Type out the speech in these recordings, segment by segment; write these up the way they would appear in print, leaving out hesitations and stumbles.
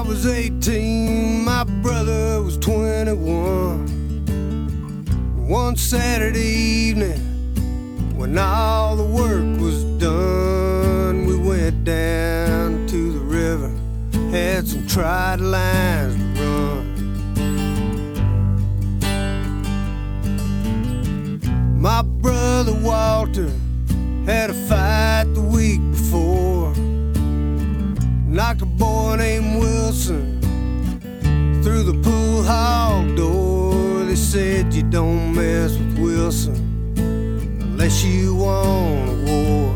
was 18, my brother was 21. One Saturday evening, when all the work was done, we went down to the river, had some tried lines to run. My brother Walter had a fight the week before, knocked a boy named Wilson through the pool hall door. They said you don't mess with Wilson unless you want a war.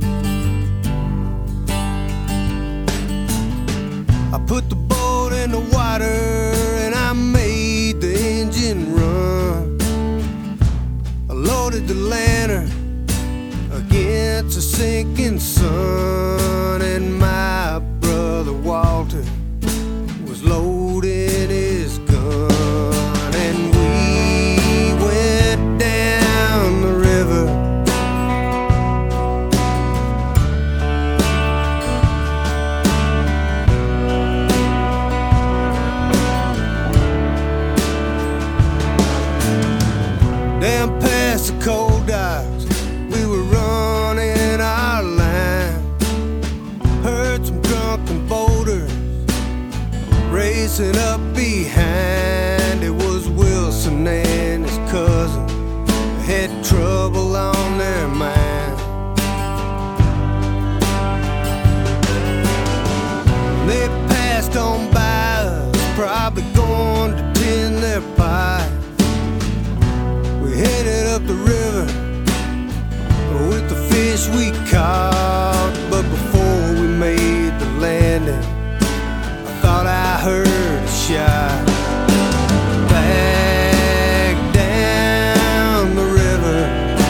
I put the boat in the water and I made the engine run. I loaded the lantern against the sinking sun, and my brother Walter was loading his gun, and we went down the river. Down past the coal docks, we were running our line. Heard some drunken boaters racing up behind. It was Wilson and his cousin had trouble on their mind. They passed on by us, probably going to tend their pipe. We headed up the river with the fish we caught, but before we made the landing, I thought I heard a shot. Back down the river,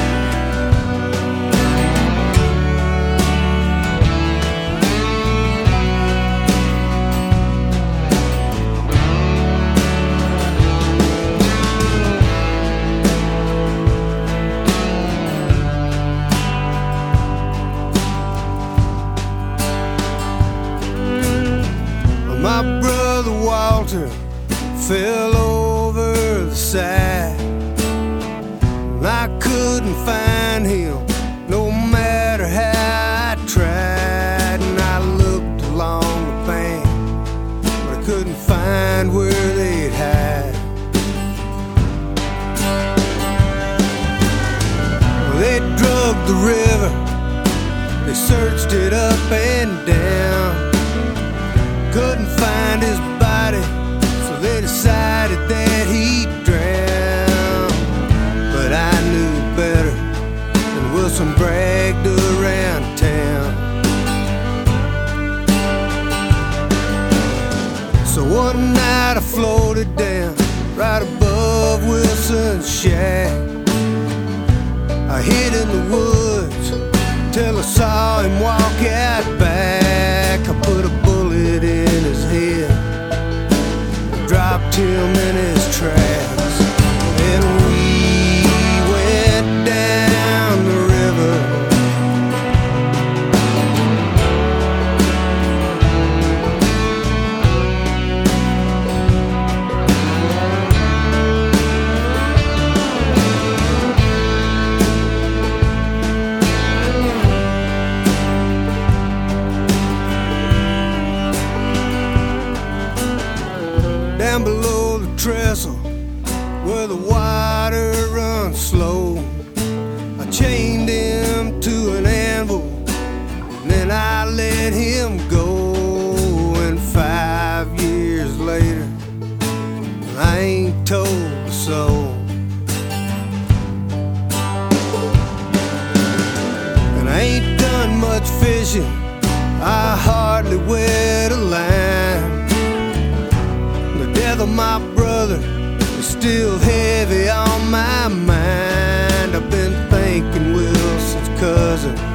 my brother Walter fell over the side, and I couldn't find him no matter how I tried. And I looked along the bank, but I couldn't find where they'd hide. Well, they drug the river, they searched it up and down, couldn't find his body, so they decided that he'd drown. But I knew better, and Wilson bragged around town. So one night I floated down right above Wilson's shack. I hid in the woods till I saw him walk out back. I put a bullet in his head, dropped him in his tracks, and we went down the river. Down below the trestle, where the water runs slow, I chained him to an anvil, and then I let him go. And 5 years later, I ain't told a soul. And I ain't done much fishing, I hardly wet a line. The death of my brother is still heavy on my mind. I've been thinking Wilson's cousin